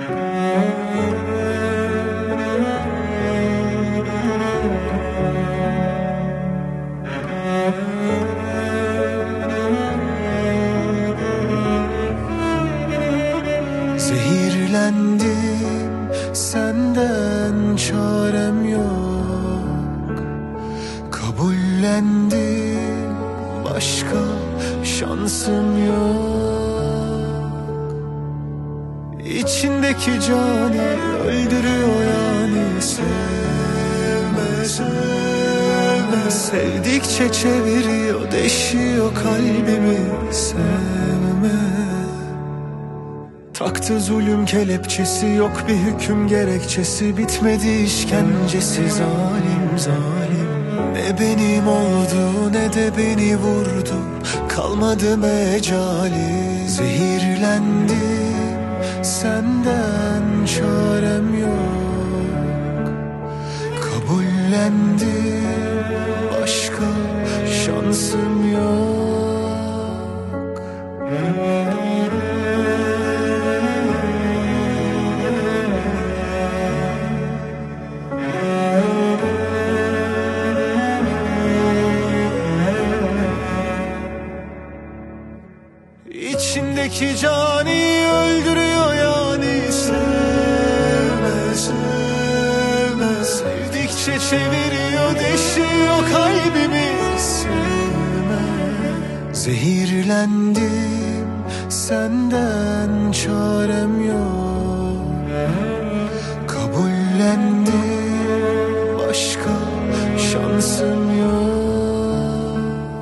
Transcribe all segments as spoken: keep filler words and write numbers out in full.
Zehirlendim, senden çarem yok. Kabullendim, başka şansım yok. İçindeki cani öldürüyor yani. Sevme, sevme, sevdikçe çeviriyor, deşiyor kalbimi. Sevme, taktı zulüm kelepçesi, yok bir hüküm gerekçesi. Bitmedi işkencesi, zalim zalim. Ne benim oldu ne de beni vurdu, kalmadı mecali. Zehirlendim, senden çarem yok. Kabullendim, başka şansım yok. İçindeki cani öldürüyor yani. Sevme, sevme, sevdikçe çeviriyor, deşiyor kalbimi. Sevme, zehirlendim, senden çarem yok. Kabullendim, başka şansım yok.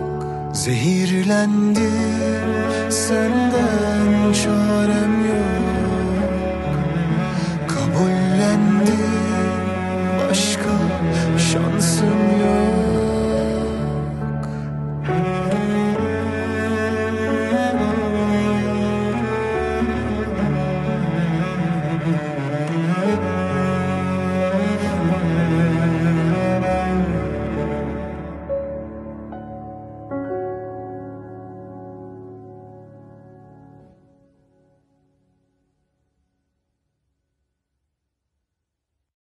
Zehirlendim, senden çarem yok. Kabullendim, başka şansım yok.